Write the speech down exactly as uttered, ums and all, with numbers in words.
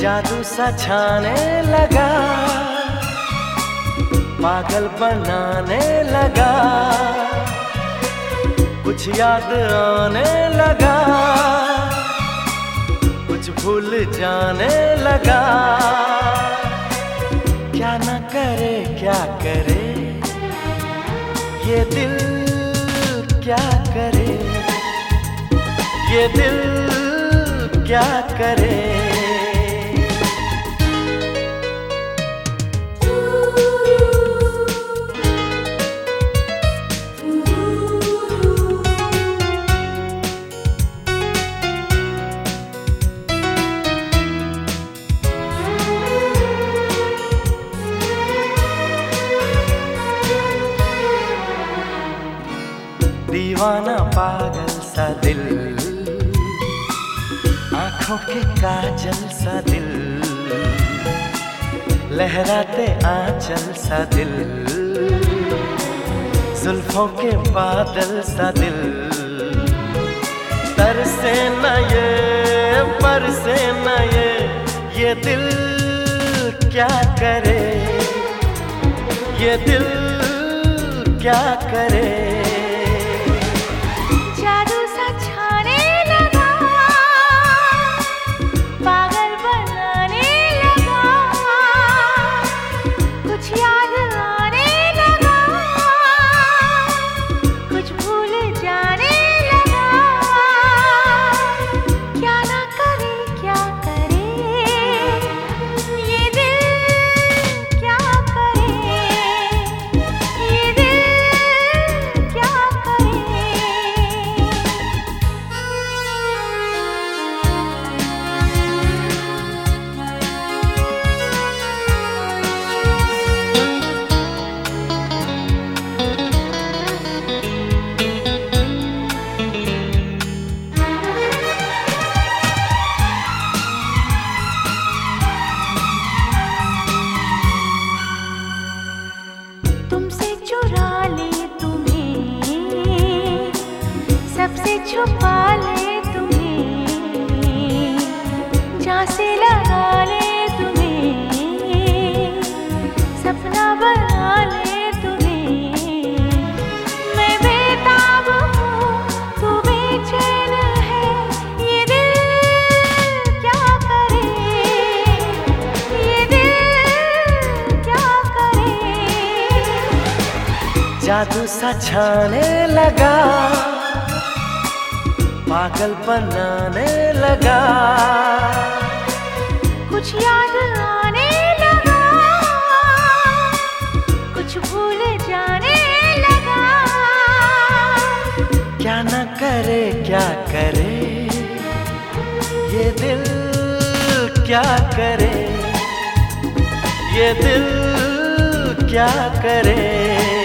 जादू सा छाने लगा, पागल बनाने लगा, कुछ याद आने लगा, कुछ भूल जाने लगा। क्या न करे क्या करे ये दिल, क्या करे ये दिल, क्या करे। दीवाना पागल सा दिल, आंखों के काजल सा दिल, लहराते आंचल सा दिल, जुल्फों के बादल सा दिल। तरसे न ये बरसे न ये, ये दिल क्या करे, ये दिल क्या करे। छुपा ले तुम्हें, जहाँ से लगा ले तुम्हें, सपना बना ले तुम्हें। मैं बेताब हूँ तू बेचैन है, ये दिल क्या करे, ये दिल क्या करे। जादू सा छाने लगा, पागल बनाने लगा, कुछ याद आने लगा, कुछ भूल जाने लगा। क्या न करे क्या करे ये दिल, क्या करे ये दिल, क्या करे।